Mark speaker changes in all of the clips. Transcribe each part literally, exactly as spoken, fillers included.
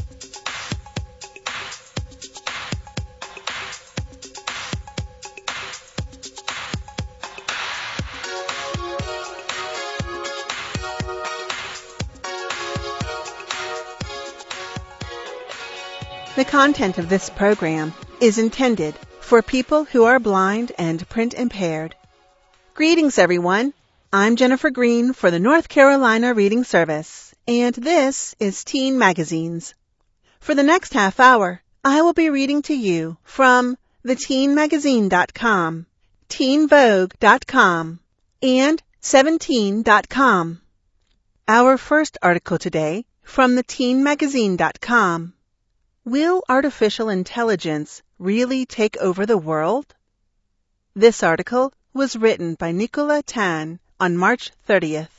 Speaker 1: The content of this program is intended for people who are blind and print impaired. Greetings, everyone. I'm Jennifer Green for the North Carolina Reading Service, and this is Teen Magazines. For the next half hour, I will be reading to you from the teen magazine dot com, teen vogue dot com, and seventeen dot com. Our first article today from the teen magazine dot com. Will artificial intelligence really take over the world? This article was written by Nicola Tan on March thirtieth.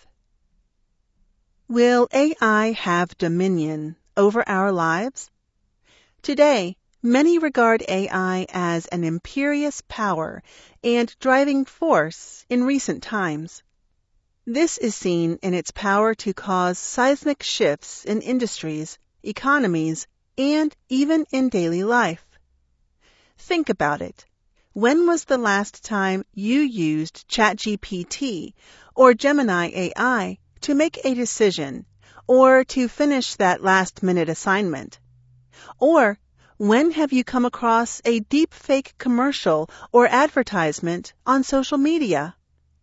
Speaker 1: Will A I have dominion over our lives? Today, many regard A I as an imperious power and driving force in recent times. This is seen in its power to cause seismic shifts in industries, economies, and even in daily life. Think about it. When was the last time you used ChatGPT or Gemini A I to make a decision or to finish that last-minute assignment? Or when have you come across a deepfake commercial or advertisement on social media?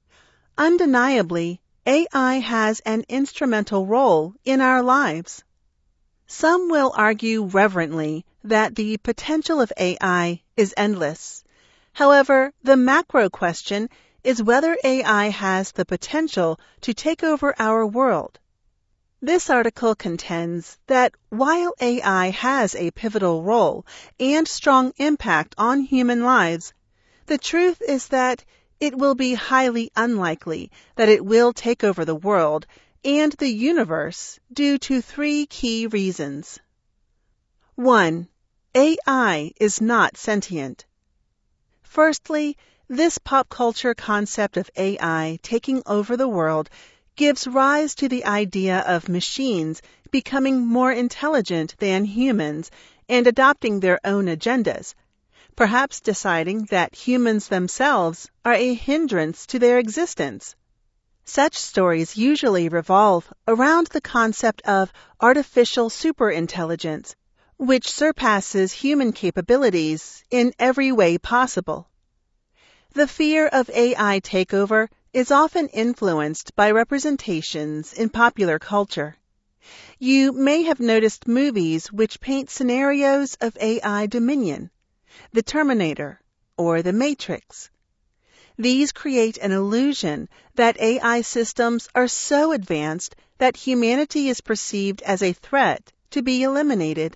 Speaker 1: Undeniably, A I has an instrumental role in our lives. Some will argue reverently that the potential of A I is endless. However, the macro question is whether A I has the potential to take over our world. This article contends that while A I has a pivotal role and strong impact on human lives, the truth is that it will be highly unlikely that it will take over the world and the universe due to three key reasons. One, A I is not sentient. Firstly, this pop culture concept of A I taking over the world gives rise to the idea of machines becoming more intelligent than humans and adopting their own agendas, perhaps deciding that humans themselves are a hindrance to their existence. Such stories usually revolve around the concept of artificial superintelligence, which surpasses human capabilities in every way possible. The fear of A I takeover is often influenced by representations in popular culture. You may have noticed movies which paint scenarios of A I dominion, The Terminator or The Matrix. These create an illusion that A I systems are so advanced that humanity is perceived as a threat to be eliminated.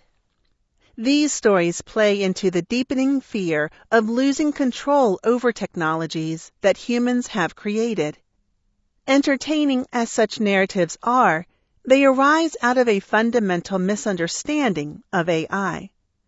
Speaker 1: These stories play into the deepening fear of losing control over technologies that humans have created. Entertaining as such narratives are, they arise out of a fundamental misunderstanding of A I.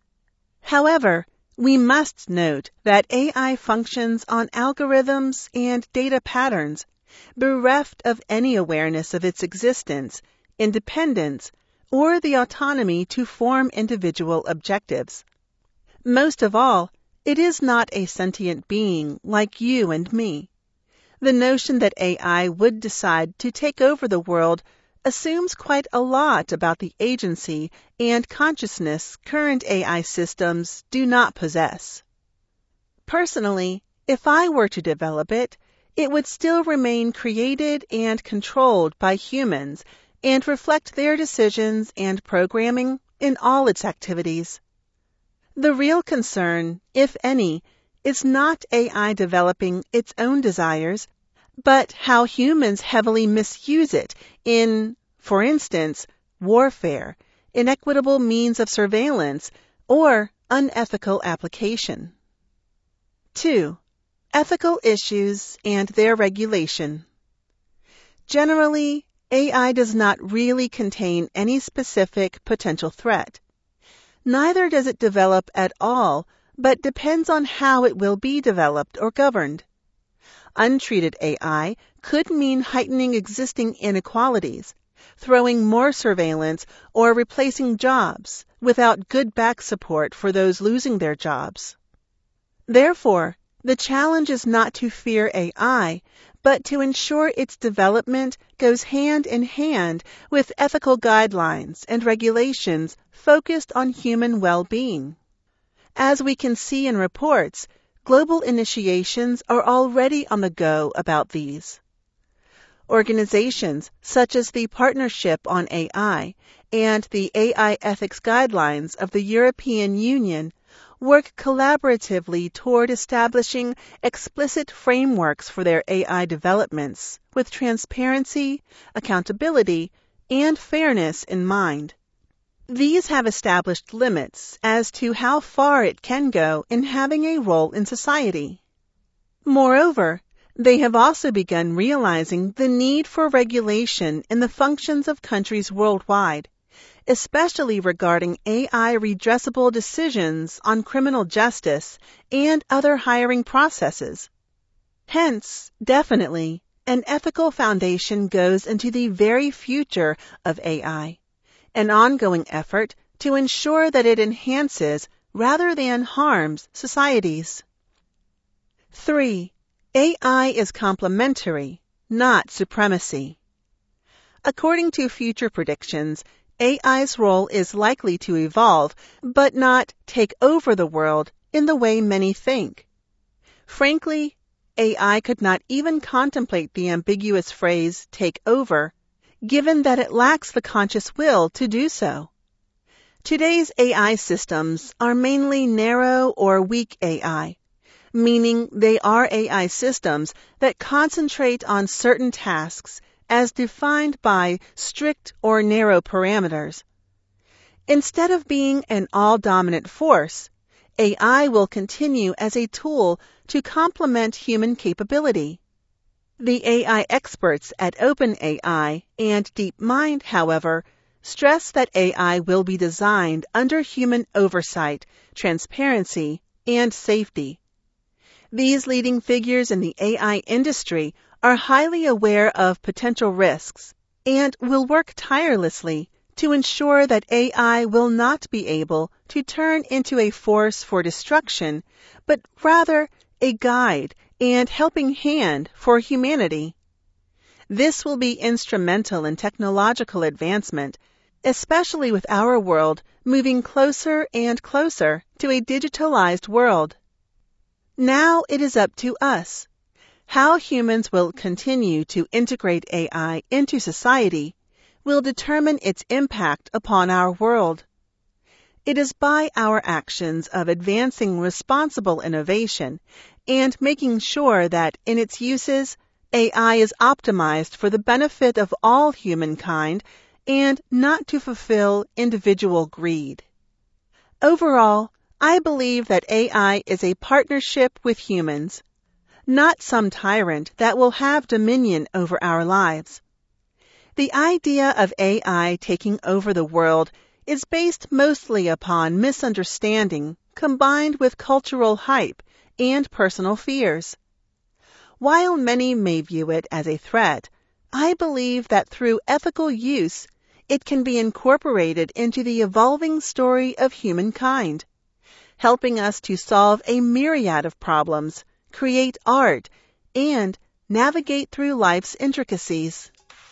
Speaker 1: However, we must note that A I functions on algorithms and data patterns, bereft of any awareness of its existence, independence, or the autonomy to form individual objectives. Most of all, it is not a sentient being like you and me. The notion that A I would decide to take over the world assumes quite a lot about the agency and consciousness current A I systems do not possess. Personally, if I were to develop it, it would still remain created and controlled by humans and reflect their decisions and programming in all its activities. The real concern, if any, is not A I developing its own desires, but how humans heavily misuse it in, for instance, warfare, inequitable means of surveillance, or unethical application. Two, ethical issues and their regulation. Generally, A I does not really contain any specific potential threat. Neither does it develop at all, but depends on how it will be developed or governed. Untreated A I could mean heightening existing inequalities, throwing more surveillance or replacing jobs without good back support for those losing their jobs. Therefore, the challenge is not to fear A I, but to ensure its development goes hand in hand with ethical guidelines and regulations focused on human well-being. As we can see in reports, global initiations are already on the go about these. Organizations such as the Partnership on A I and the A I Ethics Guidelines of the European Union work collaboratively toward establishing explicit frameworks for their A I developments with transparency, accountability, and fairness in mind. These have established limits as to how far it can go in having a role in society. Moreover, they have also begun realizing the need for regulation in the functions of countries worldwide, especially regarding A I redressable decisions on criminal justice and other hiring processes. Hence, definitely, an ethical foundation goes into the very future of A I, an ongoing effort to ensure that it enhances rather than harms societies. Three. A I is complementary, not supremacy. According to future predictions, A I's role is likely to evolve, but not take over the world in the way many think. Frankly, A I could not even contemplate the ambiguous phrase take over, given that it lacks the conscious will to do so. Today's A I systems are mainly narrow or weak A I, meaning they are A I systems that concentrate on certain tasks as defined by strict or narrow parameters. Instead of being an all-dominant force, A I will continue as a tool to complement human capability. The A I experts at OpenAI and DeepMind, however, stress that A I will be designed under human oversight, transparency, and safety. These leading figures in the A I industry are highly aware of potential risks and will work tirelessly to ensure that A I will not be able to turn into a force for destruction, but rather a guide and helping hand for humanity. This will be instrumental in technological advancement, especially with our world moving closer and closer to a digitalized world. Now it is up to us. How humans will continue to integrate A I into society will determine its impact upon our world. It is by our actions of advancing responsible innovation and making sure that in its uses, A I is optimized for the benefit of all humankind and not to fulfill individual greed. Overall, I believe that A I is a partnership with humans, not some tyrant that will have dominion over our lives. The idea of A I taking over the world is based mostly upon misunderstanding combined with cultural hype and personal fears. While many may view it as a threat, I believe that through ethical use, it can be incorporated into the evolving story of humankind, helping us to solve a myriad of problems, create art, and navigate through life's intricacies.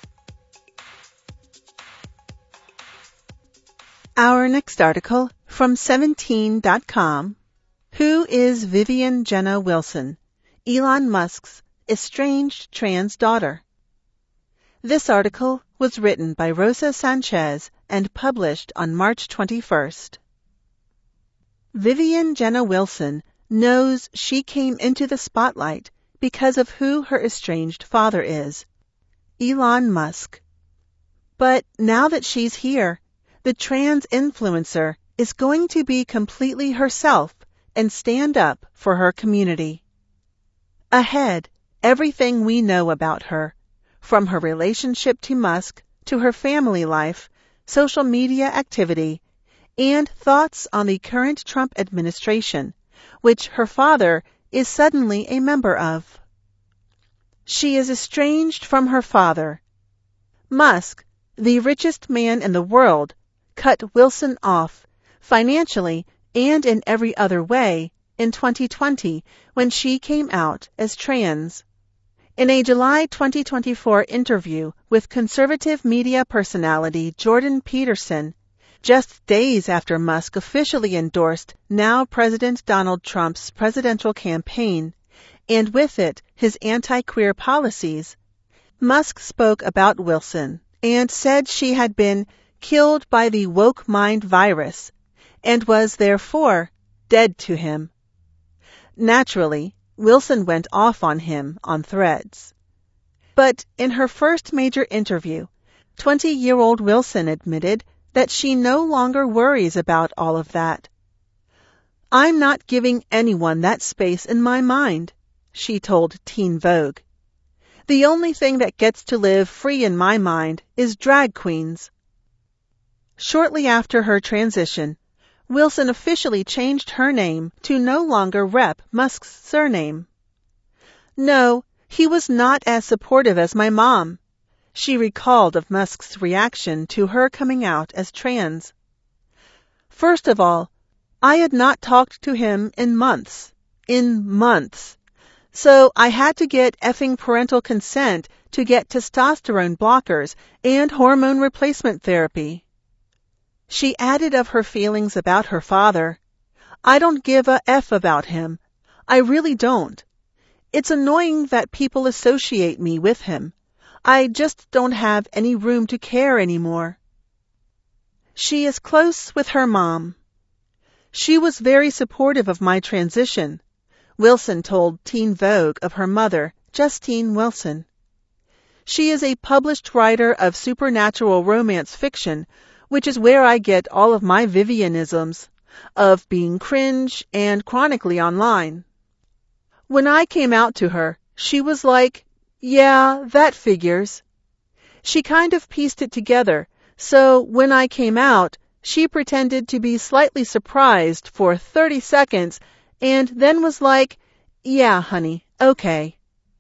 Speaker 1: Our next article from seventeen dot com. Who is Vivian Jenna Wilson, Elon Musk's estranged trans daughter? This article was written by Rosa Sanchez and published on March twenty-first. Vivian Jenna Wilson knows she came into the spotlight because of who her estranged father is, Elon Musk. But now that she's here, the trans influencer is going to be completely herself and stand up for her community. Ahead, everything we know about her, from her relationship to Musk to her family life, social media activity, and thoughts on the current Trump administration, which her father is suddenly a member of. She is estranged from her father. Musk, the richest man in the world, cut Wilson off, financially and in every other way, in twenty twenty when she came out as trans. In a July twenty twenty-four interview with conservative media personality Jordan Peterson, just days after Musk officially endorsed now President Donald Trump's presidential campaign, and with it his anti-queer policies, Musk spoke about Wilson and said she had been killed by the woke mind virus and was therefore dead to him. Naturally, Wilson went off on him on Threads. But in her first major interview, twenty-year-old Wilson admitted that she no longer worries about all of that. "I'm not giving anyone that space in my mind," she told Teen Vogue. "The only thing that gets to live free in my mind is drag queens." Shortly after her transition, Wilson officially changed her name to no longer rep Musk's surname. "No, he was not as supportive as my mom," she recalled of Musk's reaction to her coming out as trans. "First of all, I had not talked to him in months. In months. So I had to get effing parental consent to get testosterone blockers and hormone replacement therapy." She added of her feelings about her father, "I don't give a F about him. I really don't. It's annoying that people associate me with him. I just don't have any room to care anymore." She is close with her mom. "She was very supportive of my transition," Wilson told Teen Vogue of her mother, Justine Wilson. "She is a published writer of supernatural romance fiction, which is where I get all of my Vivianisms, of being cringe and chronically online. When I came out to her, she was like, yeah, that figures. She kind of pieced it together, so when I came out, she pretended to be slightly surprised for thirty seconds and then was like, yeah, honey, okay."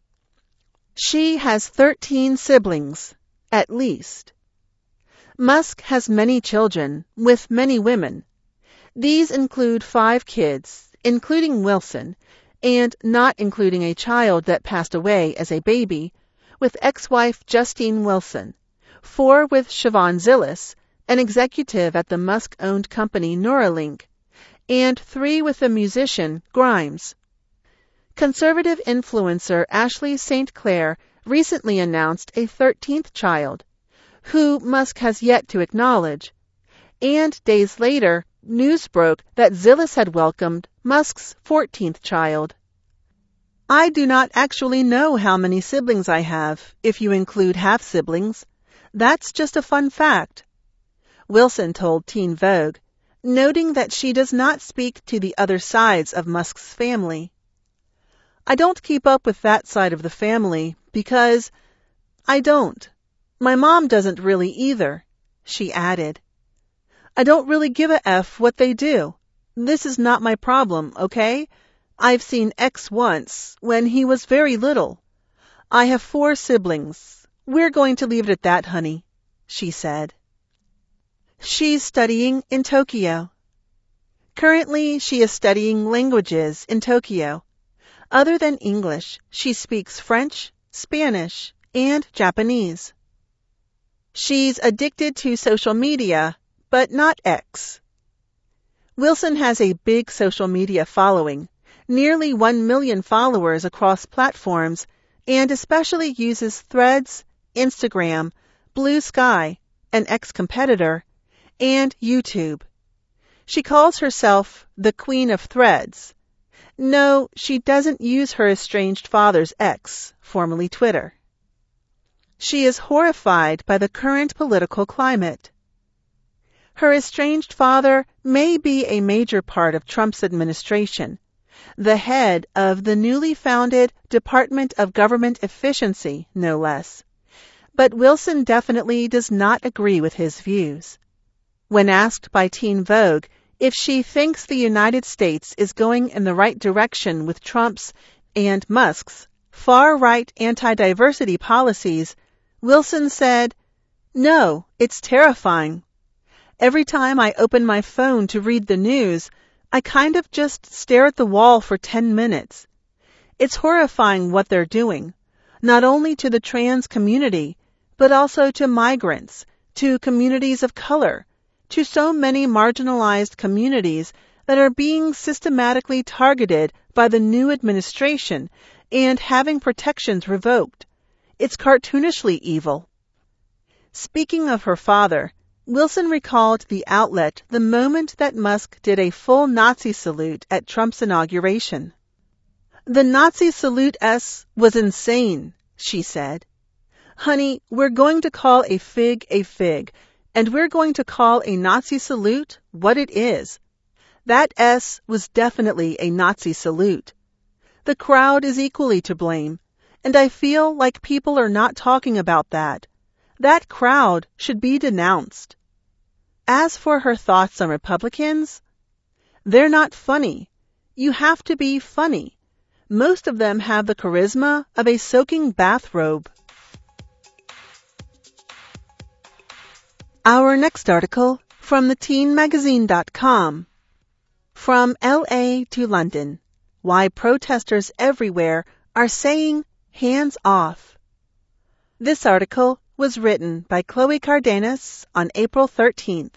Speaker 1: She has thirteen siblings, at least. Musk has many children, with many women. These include five kids, including Wilson, and not including a child that passed away as a baby, with ex-wife Justine Wilson, four with Siobhan Zillis, an executive at the Musk-owned company Neuralink, and three with the musician Grimes. Conservative influencer Ashley Saint Clair recently announced a thirteenth child, who Musk has yet to acknowledge, and days later, news broke that Zillis had welcomed Musk's fourteenth child. "I do not actually know how many siblings I have, if you include half-siblings. That's just a fun fact," Wilson told Teen Vogue, noting that she does not speak to the other sides of Musk's family. "I don't keep up with that side of the family because I don't. My mom doesn't really either," she added. "I don't really give a F what they do. This is not my problem, okay? I've seen X once, when he was very little. I have four siblings. We're going to leave it at that, honey," she said. She's studying in Tokyo. Currently, she is studying languages in Tokyo. Other than English, she speaks French, Spanish, and Japanese. She's addicted to social media, but not X. Wilson has a big social media following, nearly one million followers across platforms, and especially uses Threads, Instagram, Blue Sky, an ex-competitor, and YouTube. She calls herself the Queen of Threads. No, she doesn't use her estranged father's X, formerly Twitter. She is horrified by the current political climate. Her estranged father may be a major part of Trump's administration, the head of the newly founded Department of Government Efficiency, no less. But Wilson definitely does not agree with his views. When asked by Teen Vogue if she thinks the United States is going in the right direction with Trump's and Musk's far-right anti-diversity policies, Wilson said, No, it's terrifying. Every time I open my phone to read the news, I kind of just stare at the wall for ten minutes. It's horrifying what they're doing, not only to the trans community, but also to migrants, to communities of color, to so many marginalized communities that are being systematically targeted by the new administration and having protections revoked. It's cartoonishly evil. Speaking of her father, Wilson recalled the outlet the moment that Musk did a full Nazi salute at Trump's inauguration. The Nazi salute S was insane, she said. Honey, we're going to call a fig a fig, and we're going to call a Nazi salute what it is. That S was definitely a Nazi salute. The crowd is equally to blame, and I feel like people are not talking about that. That crowd should be denounced. As for her thoughts on Republicans, they're not funny. You have to be funny. Most of them have the charisma of a soaking bathrobe. Our next article from the teen magazine dot com. From L A to London, why protesters everywhere are saying hands off. This article was written by Chloe Cardenas on April thirteenth.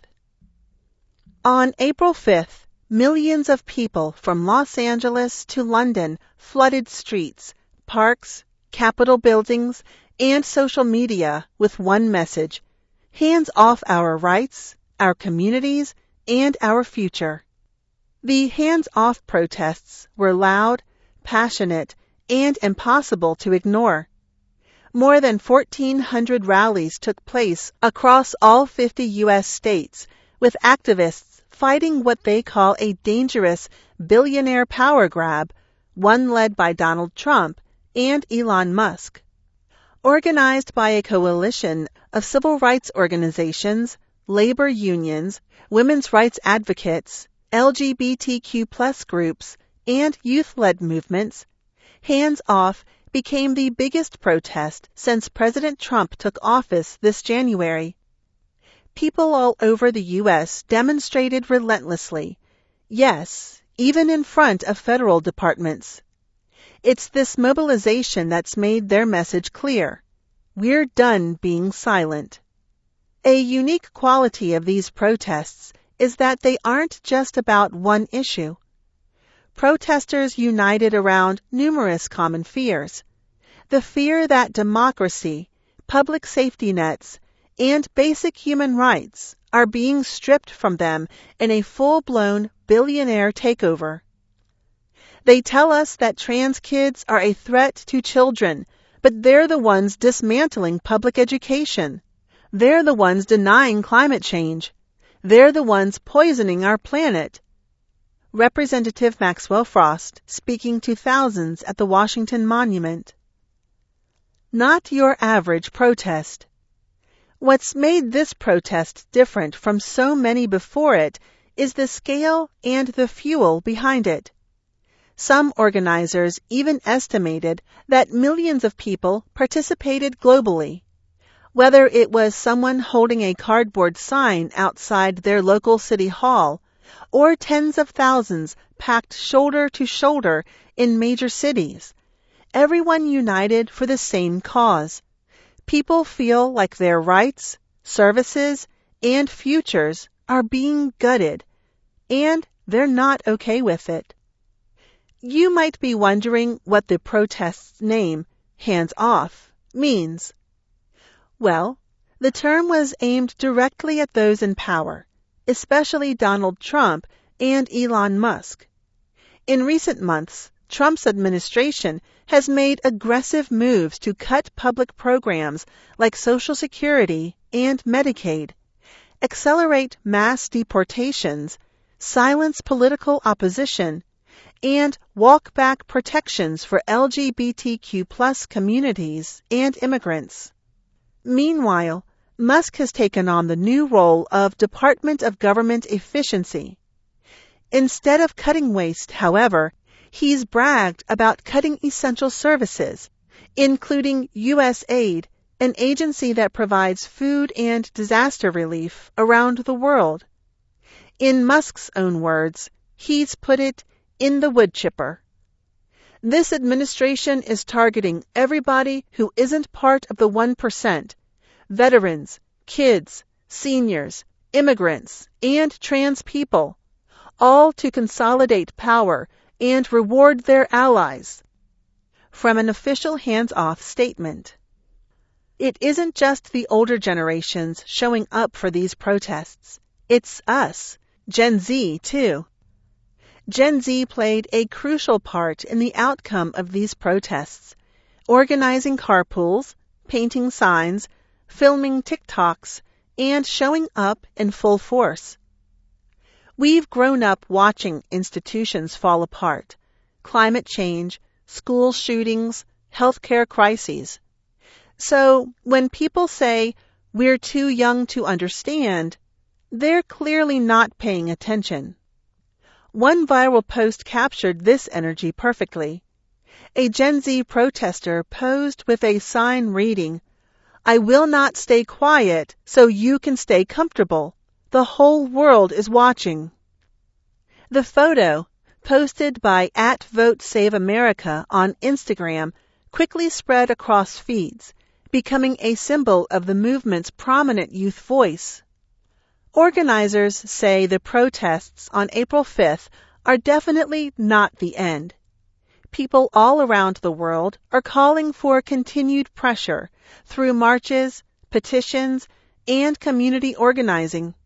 Speaker 1: On April fifth, millions of people from Los Angeles to London flooded streets, parks, Capitol buildings, and social media with one message: hands off our rights, our communities, and our future. The hands-off protests were loud, passionate, and impossible to ignore. More than fourteen hundred rallies took place across all fifty U S states, with activists fighting what they call a dangerous billionaire power grab, one led by Donald Trump and Elon Musk. Organized by a coalition of civil rights organizations, labor unions, women's rights advocates, L G B T Q plus groups, and youth-led movements, Hands Off became the biggest protest since President Trump took office this January. People all over the U S demonstrated relentlessly, yes, even in front of federal departments. It's this mobilization that's made their message clear. We're done being silent. A unique quality of these protests is that they aren't just about one issue. Protesters united around numerous common fears. The fear that democracy, public safety nets, and basic human rights are being stripped from them in a full-blown billionaire takeover. They tell us that trans kids are a threat to children, but they're the ones dismantling public education. They're the ones denying climate change. They're the ones poisoning our planet. Representative Maxwell Frost speaking to thousands at the Washington Monument. Not your average protest. What's made this protest different from so many before it is the scale and the fuel behind it. Some organizers even estimated that millions of people participated globally. Whether it was someone holding a cardboard sign outside their local city hall, or tens of thousands packed shoulder to shoulder in major cities, everyone united for the same cause. People feel like their rights, services, and futures are being gutted, and they're not okay with it. You might be wondering what the protest's name, Hands Off, means. Well, the term was aimed directly at those in power, especially Donald Trump and Elon Musk. In recent months, Trump's administration has made aggressive moves to cut public programs like Social Security and Medicaid, accelerate mass deportations, silence political opposition, and walk back protections for L G B T Q plus communities and immigrants. Meanwhile, Musk has taken on the new role of Department of Government Efficiency. Instead of cutting waste, however, he's bragged about cutting essential services, including U S aid an agency that provides food and disaster relief around the world. In Musk's own words, he's put it in the wood chipper. This administration is targeting everybody who isn't part of the one percent, veterans, kids, seniors, immigrants, and trans people, all to consolidate power and reward their allies. From an official hands-off statement. It isn't just the older generations showing up for these protests. It's us, Gen Z, too. Gen Z played a crucial part in the outcome of these protests, organizing carpools, painting signs, filming TikToks, and showing up in full force. We've grown up watching institutions fall apart, climate change, school shootings, healthcare crises. So when people say we're too young to understand, they're clearly not paying attention. One viral post captured this energy perfectly. A Gen Z protester posed with a sign reading, "I will not stay quiet so you can stay comfortable. The whole world is watching." The photo, posted by at Vote Save America on Instagram, quickly spread across feeds, becoming a symbol of the movement's prominent youth voice. Organizers say the protests on April fifth are definitely not the end. People all around the world are calling for continued pressure through marches, petitions, and community organizing.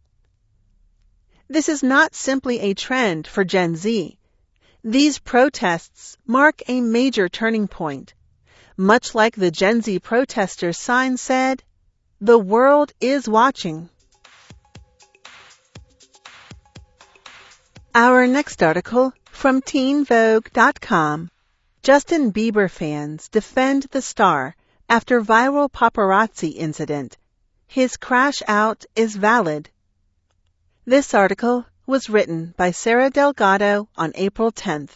Speaker 1: This is not simply a trend for Gen Z. These protests mark a major turning point. Much like the Gen Z protesters' sign said, "The world is watching." Our next article from teen vogue dot com. Justin Bieber fans defend the star after viral paparazzi incident. His crash out is valid. This article was written by Sarah Delgado on April tenth.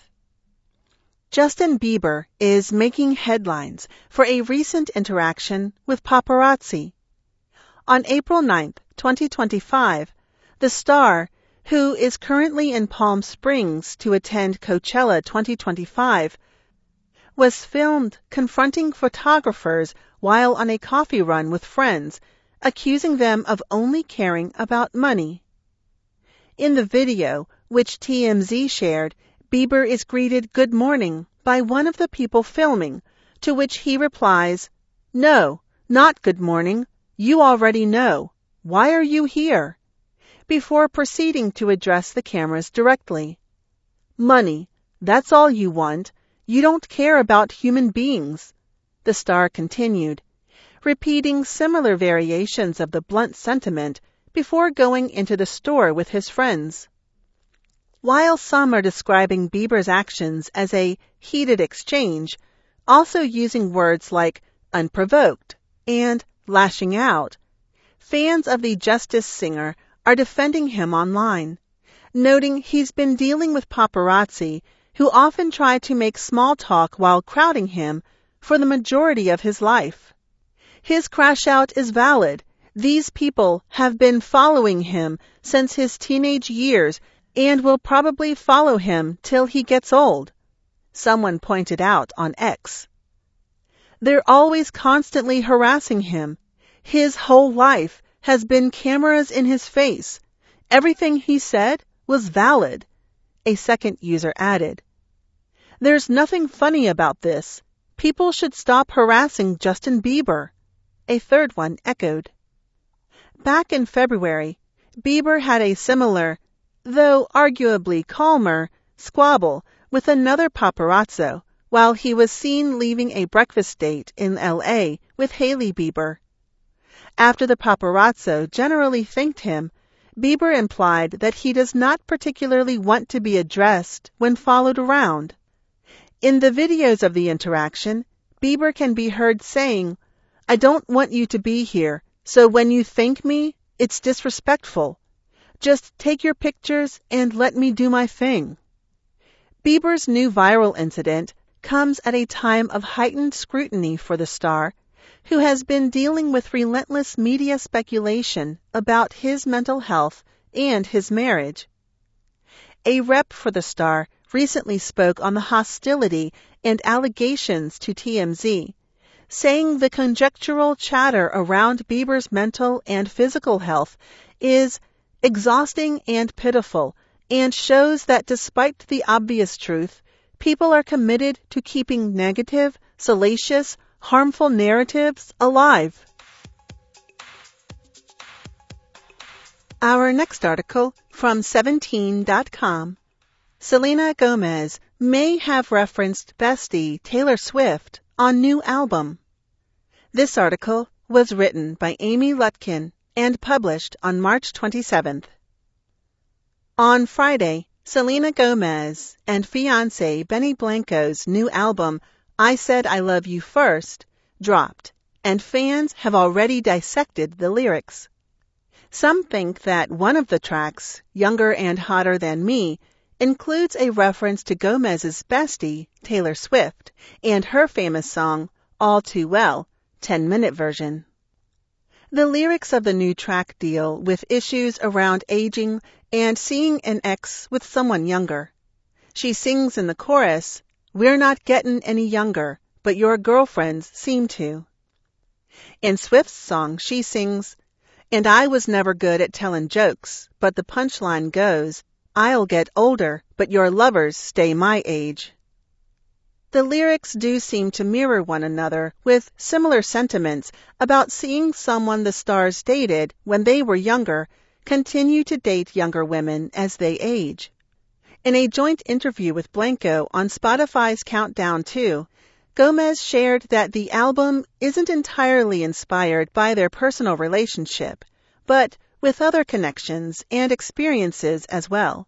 Speaker 1: Justin Bieber is making headlines for a recent interaction with paparazzi. On April ninth, twenty twenty-five, the star, who is currently in Palm Springs to attend Coachella twenty twenty-five, was filmed confronting photographers while on a coffee run with friends, accusing them of only caring about money. In the video, which T M Z shared, Bieber is greeted "Good morning" by one of the people filming, to which he replies, "No, not good morning. You already know. Why are you here?" before proceeding to address the cameras directly. "Money, that's all you want. You don't care about human beings," the star continued, repeating similar variations of the blunt sentiment before going into the store with his friends. While some are describing Bieber's actions as a heated exchange, also using words like unprovoked and lashing out, fans of the Justice singer are defending him online, noting he's been dealing with paparazzi who often try to make small talk while crowding him for the majority of his life. His crash out is valid. These people have been following him since his teenage years and will probably follow him till he gets old, someone pointed out on X. They're always constantly harassing him. His whole life has been cameras in his face. Everything he said was valid, a second user added. There's nothing funny about this. People should stop harassing Justin Bieber, a third one echoed. Back in February, Bieber had a similar, though arguably calmer, squabble with another paparazzo while he was seen leaving a breakfast date in L A with Hailey Bieber. After the paparazzo generally thanked him, Bieber implied that he does not particularly want to be addressed when followed around. In the videos of the interaction, Bieber can be heard saying, "I don't want you to be here, so when you thank me, it's disrespectful. Just take your pictures and let me do my thing." Bieber's new viral incident comes at a time of heightened scrutiny for the star, who has been dealing with relentless media speculation about his mental health and his marriage. A rep for the star recently spoke on the hostility and allegations to T M Z, saying the conjectural chatter around Bieber's mental and physical health is exhausting and pitiful, and shows that despite the obvious truth, people are committed to keeping negative, salacious, harmful narratives alive. Our next article from seventeen dot com. Selena Gomez may have referenced bestie Taylor Swift on new album. This article was written by Amy Lutkin and published on March twenty-seventh. On Friday, Selena Gomez and fiancé Benny Blanco's new album, I Said I Love You First, dropped, and fans have already dissected the lyrics. Some think that one of the tracks, Younger and Hotter Than Me, includes a reference to Gomez's bestie, Taylor Swift, and her famous song, All Too Well, ten-minute version. The lyrics of the new track deal with issues around aging and seeing an ex with someone younger. She sings in the chorus, "We're not getting any younger, but your girlfriends seem to." In Swift's song, she sings, "And I was never good at telling jokes, but the punchline goes, I'll get older, but your lovers stay my age." The lyrics do seem to mirror one another, with similar sentiments about seeing someone the stars dated when they were younger continue to date younger women as they age. In a joint interview with Blanco on Spotify's Countdown two, Gomez shared that the album isn't entirely inspired by their personal relationship, but with other connections and experiences as well.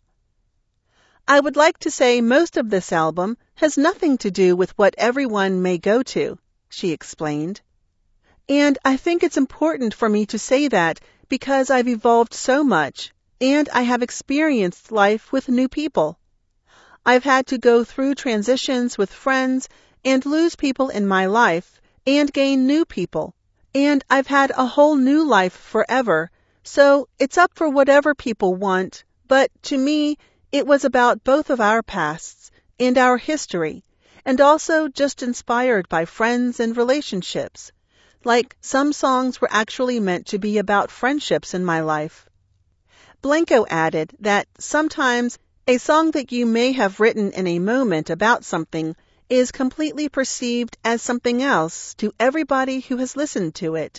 Speaker 1: I would like to say most of this album has nothing to do with what everyone may go to, she explained. And I think it's important for me to say that because I've evolved so much and I have experienced life with new people. I've had to go through transitions with friends and lose people in my life and gain new people. And I've had a whole new life forever, so it's up for whatever people want, but to me, it was about both of our pasts and our history, and also just inspired by friends and relationships. Like some songs were actually meant to be about friendships in my life. Blanco added that sometimes a song that you may have written in a moment about something is completely perceived as something else to everybody who has listened to it.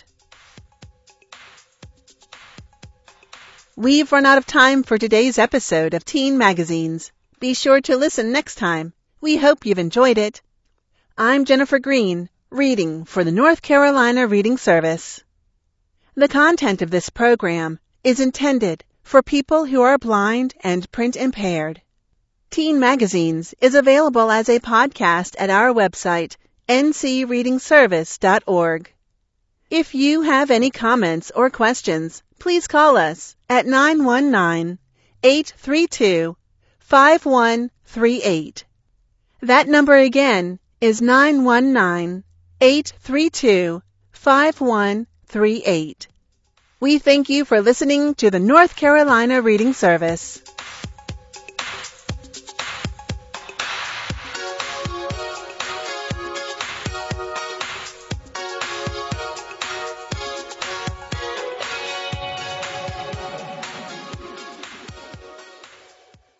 Speaker 1: We've run out of time for today's episode of Teen Magazines. Be sure to listen next time. We hope you've enjoyed it. I'm Jennifer Green, reading for the North Carolina Reading Service. The content of this program is intended for people who are blind and print impaired. Teen Magazines is available as a podcast at our website, n c reading service dot org. If you have any comments or questions, please call us at nine one nine, eight three two, five one three eight. That number again is nine one nine, eight three two, five one three eight. We thank you for listening to the North Carolina Reading Service.